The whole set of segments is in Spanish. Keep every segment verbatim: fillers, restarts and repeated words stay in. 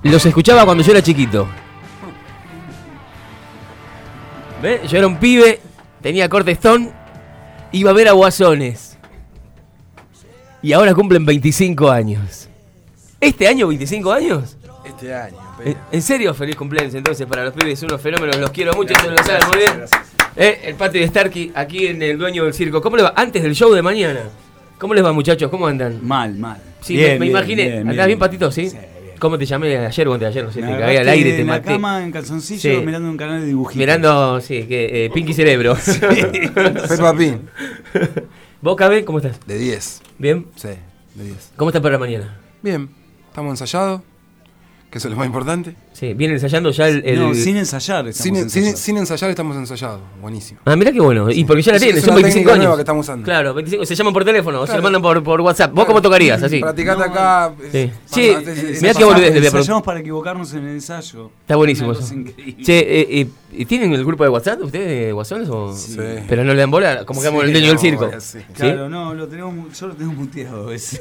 Los escuchaba cuando yo era chiquito. ¿Ves? Yo era un pibe, tenía corte Stone, iba a ver a Guasones. Y ahora cumplen veinticinco años. ¿Este año veinticinco años? Este año. ¿En, ¿En serio? Feliz cumpleaños entonces para los pibes, unos fenómenos, los quiero mucho, eso lo saben muy bien. Eh, el Patrick Starkey, aquí en el Dueño del Circo. ¿Cómo les va? Antes del show de mañana. ¿Cómo les va, muchachos? ¿Cómo andan? Mal, mal. Sí, bien, me, me bien, imaginé. bien, ¿Andás bien, bien, Patito? ¿Sí? Sí, bien. ¿Cómo te llamé ayer o antes de ayer? No sé, Me te cagué al agarraste aire, te en maté. la cama, en calzoncillo, Sí. mirando un canal de dibujitos. Mirando, sí, que eh, Pinky Cerebro. Sí. Peppa Pig. ¿Vos, Cabe, cómo estás? De diez. ¿Bien? Sí, de diez. ¿Cómo estás para mañana? Bien, estamos ensayados, que eso es lo más importante. Sí, ¿vienen ensayando ya el...? el... No, sin ensayar. estamos Sin, sin, ensayando. sin ensayar estamos ensayados, buenísimo. Ah, mirá qué bueno. Y porque ya la Es- tienen, es son una veinticinco técnica años. nueva que estamos usando. Claro, veinticinco, se llaman por teléfono o se Claro. lo mandan por, por WhatsApp. ¿Vos Claro. cómo tocarías? Así. Practicate acá. Sí. eh, Sí, pasa- es- es- mirá es- qué boludez le voy a Ensayamos preguntar. para equivocarnos en el ensayo. Está buenísimo Una eso. cosa increíble. Che, eh, eh, ¿tienen el grupo de WhatsApp ustedes, Guasones? O... Sí. Pero no le dan bola, como que Sí, vamos el dueño del no, circo. bueno, sí. Claro, no, lo tenemos, mu- yo lo tengo muteado. Es,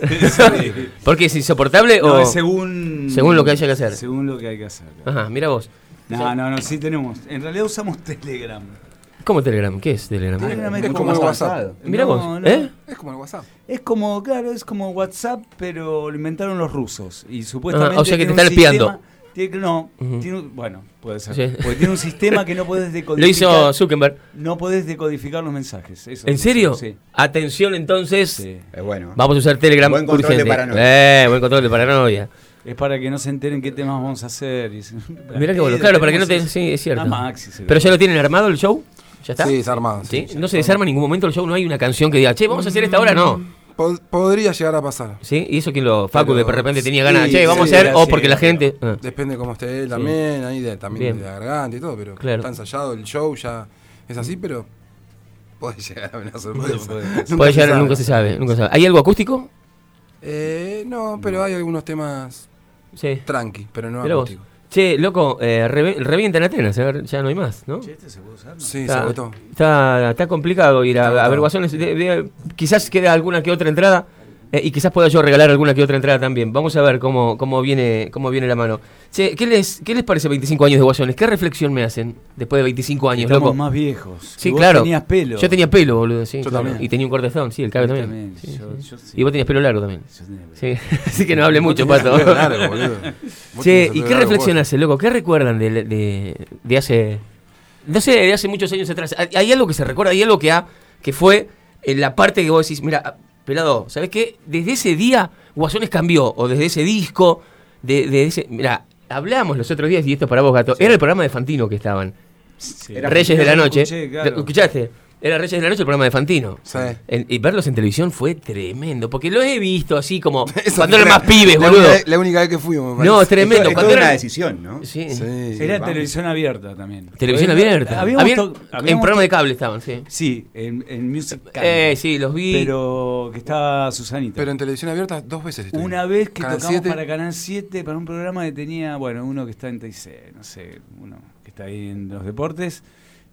¿Por qué es insoportable no, o...? es según, según lo que haya que hacer. Según lo que hay que hacer. Ajá, mira vos. No, no, no, sí tenemos. En realidad usamos Telegram. ¿Cómo Telegram? ¿Qué es Telegram? Telegram es es como el como WhatsApp. Mira No, vos, no. ¿eh? Es como el WhatsApp. Es como, claro, es como WhatsApp, pero lo inventaron los rusos. Y Ah, supuestamente. o sea que te tiene están un espiando. sistema- tiene que- no, Ujú. tiene un- bueno, puede ser. Sí. Porque tiene un sistema que no podés Lo decodificar. hizo Zuckerberg. No podés decodificar los mensajes. Eso ¿En dice, serio? Sí. Atención entonces. Sí. Es bueno. Vamos a usar Telegram Buen control urgente. de paranoia. Eh, buen control de paranoia. Es para que no se enteren qué temas vamos a hacer. Y- Mirá qué bueno. Eh, Claro, para que no te... tenemos- Sí, es cierto. Ah, Maxi, se lo- ¿Pero ya lo tienen armado el show? ¿Ya está? Sí, está armado. ¿Sí? Sí. ¿No se desarma en ningún momento el show? ¿No hay una canción que diga, che, vamos a hacer esta hora? No. Pod- podría llegar a pasar. ¿Sí? ¿Y eso que lo Facu Pero- de repente tenía ganas? sí, Che, vamos sí, a hacer... era O así, porque la era gente... ah. Depende de cómo esté él también, ahí de, también Bien. de la garganta y todo, pero Claro. está ensayado el show, ya es así, pero puede llegar a haber una sorpresa. Puede- Nunca Puede se llegar, sabe. nunca se sabe, nunca se sabe. ¿Hay algo acústico? Eh, no, pero hay algunos temas Sí. tranqui, pero no Mirá vos. acústicos. Che, loco, eh, revi- revienta en Atenas, a ver, ya no hay más, ¿no? Che, ¿este se puede usar? No. Sí, Está, sobre todo. está, está complicado ir a, Está a ver agotado. Guasones. De- de- quizás queda alguna que otra entrada eh, y quizás pueda yo regalar alguna que otra entrada también. Vamos a ver cómo, cómo, viene, cómo viene la mano. Che, ¿qué les, ¿qué les parece veinticinco años de Guasones? ¿Qué reflexión me hacen después de veinticinco años, Estamos loco? más viejos. Sí, Y vos claro. tenías pelo. Yo tenía pelo, boludo, sí. Yo claro. también. Y tenía un cortezón, sí, el cabe Yo también. también, Sí, yo- sí. yo sí. Y vos tenías pelo largo también. Yo tenía pelo. Sí, así que no hable mucho, Pato. Pelo largo, boludo. Vos Che, tenés el ¿y pelo qué largo, reflexión vos. hace, loco? ¿Qué recuerdan de, de, de hace, no sé, de hace muchos años atrás? ¿Hay, hay algo que se recuerda? ¿Hay algo que, ha, que fue en la parte que vos decís, mira, pelado, ¿sabés qué? Desde ese día Guasones cambió, o desde ese disco, de, de ese... Mira, hablamos los otros días, y esto es para vos, Gato, era el programa de Fantino que estaban, Sí. Era Reyes de la Lo Noche. escuché, claro. ¿Lo ¿Escuchaste? Era Reyes de la Noche, el programa de Fantino. Sí. En- y verlos en televisión fue tremendo, porque lo he visto así como Eso cuando fue eran más pibes, la boludo. única vez- La única vez que fuimos, me No, es parece. tremendo. Es cuando toda una eran- decisión, ¿no? Sí. Sí. Era vamos. televisión abierta también. Televisión Porque abierta. habíamos Habían- to- en habíamos programa to- de cable estaban, sí. Sí, en, en Music Channel. Eh, sí, los vi. Pero que estaba Susanita. Pero en televisión abierta dos veces estuvimos. Una vez que Canal tocamos siete. para Canal siete, para un programa que tenía, bueno, uno que está en T I C, no sé, uno que está ahí en los deportes.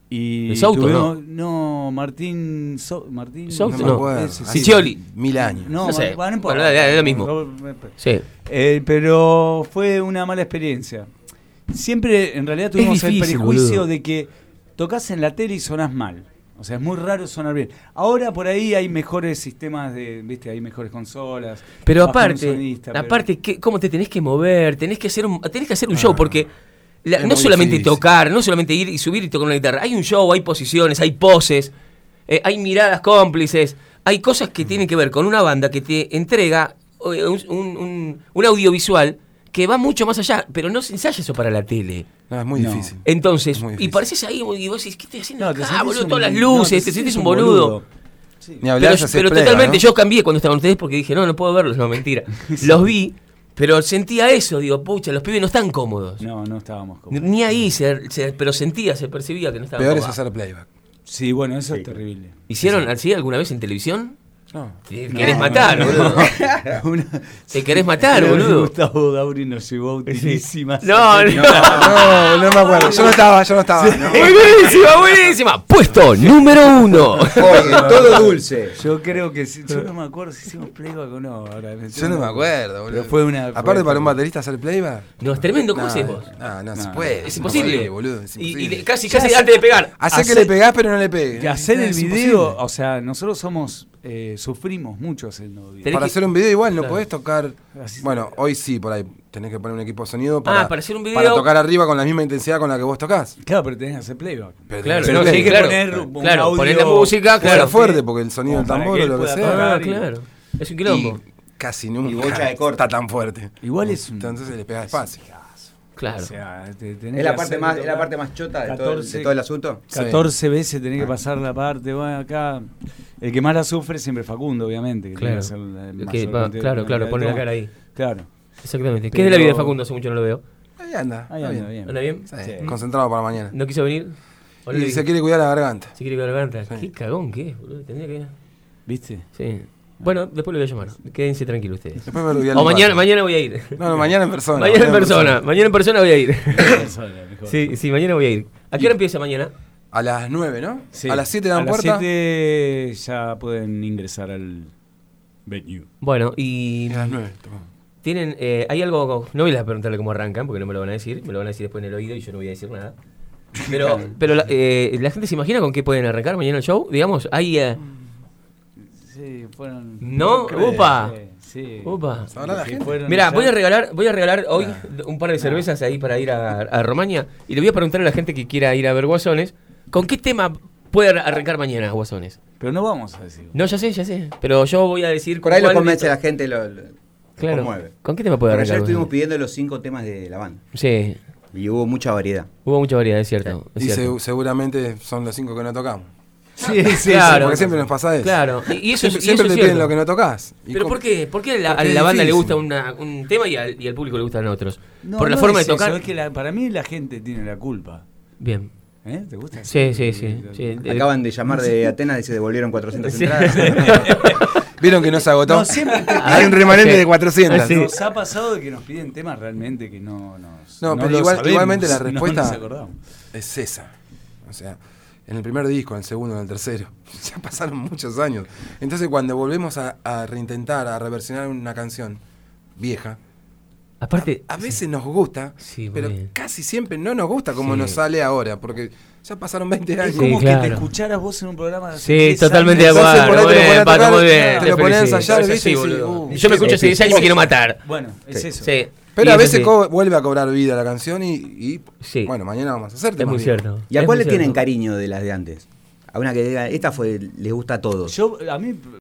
Y ¿De Souto, tuvimos- no? Martín So- Martín Souto, No me no. acuerdo. Ese, Así, Siccioli. Mil años. No, No sé. bueno, no importa. Bueno, es lo mismo. Sí. Eh, pero fue una mala experiencia. Siempre, en realidad, tuvimos difícil, el prejuicio boludo. de que tocas en la tele y sonás mal. O sea, es muy raro sonar bien. Ahora por ahí hay mejores sistemas de, viste, hay mejores consolas. Pero vas con un aparte, sonista, pero- aparte, ¿qué- ¿cómo te tenés que mover? Tenés que hacer un, tenés que hacer un Ah, show, porque la- es no muy solamente difícil. tocar, no solamente ir y subir y tocar una guitarra. Hay un show, hay posiciones, hay poses, eh, hay miradas cómplices, hay cosas que tienen que ver con una banda que te entrega eh, un, un- un- un audiovisual que va mucho más allá, pero no se ensaya eso para la tele. No, es muy No. difícil. Entonces, Es muy y difícil. pareces ahí y vos decís, ¿qué estoy haciendo No, te acá, sentís boludo? un- Todas las no, luces, te, sentís un boludo. Sí. Ni hablar, Pero, ya se pero plega, totalmente, ¿no? yo cambié cuando estaban ustedes porque dije, no, no puedo verlos, no, mentira. Los vi, pero sentía eso, digo, pucha, los pibes no están cómodos. No, no estábamos cómodos. Ni ahí, se, se- pero sentía, se percibía que no estaban Peor es cómodos. hacer playback. Sí, bueno, eso Sí. es terrible. ¿Hicieron así alguna vez en televisión? No. Te querés matar, boludo. Una- Te querés matar, Creo que boludo. Gustavo Dauri nos llevó a utilísimas. No, no. No, no me acuerdo. Yo no estaba, yo no estaba. No. Buenísima, buenísima. Puesto número uno. Oye, todo dulce. Yo creo que sí, yo no me acuerdo si hicimos playback o no. Ahora, Yo no me acuerdo, boludo. Pero fue una. Aparte, fue- para un baterista hacer playback. No, es tremendo. ¿Cómo No, hacemos? no, no, se No, puede. Es imposible. boludo. Es Y, y imposible. de- casi, casi antes de pegar. Hacé que hacer- le pegás, pero no le pegues. Que hacer el Es video, imposible. o sea, nosotros somos, eh, sufrimos mucho haciendo videos. Tenés Para que- hacer un video igual no Claro. podés tocar. Así- Bueno, hoy sí, por ahí tenés que poner un equipo de sonido para, Ah, para hacer un video- para tocar arriba con la misma intensidad con la que vos tocás. Claro, pero tenés que hacer playback. Pero Claro, tenés no, que sí, hay que claro. poner un Claro, audio- poner la música, claro, claro. fuerte, porque el sonido del Como para tambor que o él lo que pueda sea. tocar. Ah, claro. Es un quilombo. Y casi nunca Y bocha de corte. está tan fuerte. Igual es un. Entonces le pegás despacio. Claro. O sea, te- tenés Es la que parte hacer más, tocar es la parte más chota de, todo, el- catorce de todo el asunto. catorce veces tenés que pasar la parte, bueno, acá. El que más la sufre siempre es Facundo, obviamente. Que Claro. tiene que hacer la Que mayor va- cantidad- claro, claro, de pone la toma. cara ahí. Claro. Exactamente. ¿Qué Pero- es de la vida de Facundo? Hace mucho no lo veo. Ahí anda. Ahí está anda bien. ¿Anda bien? Sí, Sí. Concentrado para mañana. ¿No quiso venir? ¿O no le Y dije? se quiere cuidar la garganta. Se quiere que lo levanta. Sí. Qué cagón que es, boludo. Tendría que. ¿Viste? Sí. Bueno, después lo voy a llamar. Quédense tranquilos ustedes. Después me lo voy a O mañana, limpar. mañana voy a ir. No, no, mañana en persona. Mañana en persona. Mañana en persona voy a ir. Eso es lo mejor. Sí, sí, mañana voy a ir. ¿A qué hora empieza mañana? A las nueve, ¿no? Sí. A las siete dan A las puerta. siete ya pueden ingresar al venue. Bueno, y. Y a las nueve. tocó. Tienen. Eh, hay algo. No voy a preguntarle cómo arrancan, porque no me lo van a decir. Me lo van a decir después en el oído y yo no voy a decir nada. Pero, pero la, eh, la gente se imagina con qué pueden arrancar mañana el show. Digamos, hay. eh, Sí, fueron. ¿No? creo, Sí. Sí. Upa. ¿Sabrá la Que gente? fueron Mira, ya- voy a regalar, voy a regalar hoy un par de cervezas ahí para ir a, a Romaña y le voy a preguntar a la gente que quiera ir a ver Guasones, ¿con qué tema puede ar- arrancar mañana Guasones? Pero no vamos a decir. No, ya sé, ya sé, pero yo voy a decir Por ahí lo cuál- convence a la gente, lo, lo Claro. conmueve. ¿Con qué tema puede Pero arrancar? ayer estuvimos Guasones? pidiendo los cinco temas de la banda. Sí, Y hubo mucha variedad. hubo mucha variedad, es cierto. Es Y cierto. se- seguramente son los cinco que no tocamos. Sí, sí, Claro. Porque siempre nos pasa eso. Claro, y, y eso, Siempre, y siempre eso te es piden cierto. lo que no tocas. Y ¿Pero com- por qué? ¿Por qué la- Porque a es la banda le difícil. gusta una- un tema y al, y al público le gustan otros? No, Por la no forma es de tocar. eso, es que la- para mí la gente tiene la culpa. Bien. ¿Eh? ¿Te gusta? Sí, sí, sí. sí. El- Acaban de llamar de Atenas y se devolvieron cuatrocientas Sí. entradas. Vieron que no se agotó. No, siempre te- Hay un remanente Sí. de cuatrocientas. Sí. Nos ha pasado de que nos piden temas realmente que no nos. No, pero lo igual- sabemos, igualmente la no respuesta- nos acordamos. Es esa. O sea, en el primer disco, en el segundo, en el tercero. Ya pasaron muchos años. Entonces, cuando volvemos a, a reintentar, a reversionar una canción vieja, Aparte, a veces nos gusta, Sí, pero muy bien. casi siempre no nos gusta como Sí. nos sale ahora, porque ya pasaron veinte Es años. Sí, como claro. que te escucharas vos en un programa de hace sí, diez totalmente de años. Entonces, acuerdo. por ahí te Muy lo bien, ponen a Paco, tocar, muy bien. te lo ponen a felicito. ensayar, Es ¿viste? así, Y boludo. decís, uh, Yo me escucho sí, hace diez sí, años y me sí. quiero matar. Bueno, es Sí. eso. Sí. Pero Y a es veces así. co- vuelve a cobrar vida la canción y, y, Sí. bueno, mañana vamos a hacer Es temas muy viejos. cierto. ¿Y a Es cuál muy le tienen cierto. cariño de las de antes? A una que diga, esta fue, les gusta a todos. Yo, a mí